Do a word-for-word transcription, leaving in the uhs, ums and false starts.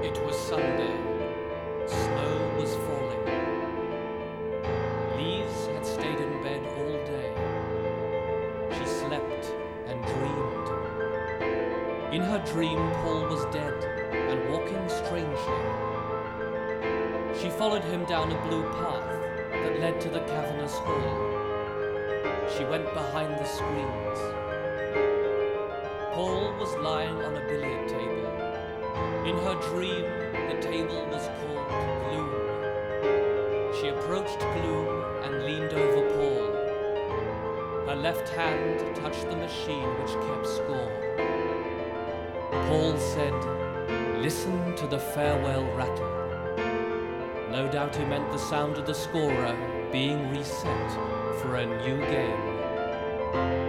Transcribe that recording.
It was Sunday. Snow was falling. Lise had stayed in bed all day. She slept and dreamed. In her dream, Paul was dead and walking strangely. She followed him down a blue path that led to the cavernous hall. She went behind the screens. Paul was lying on a billiard table. In her dream, the table was called Gloom. She approached Gloom and leaned over Paul. Her left hand touched the machine which kept score. Paul said, "Listen to the farewell rattle." No doubt he meant the sound of the scorer being reset for a new game.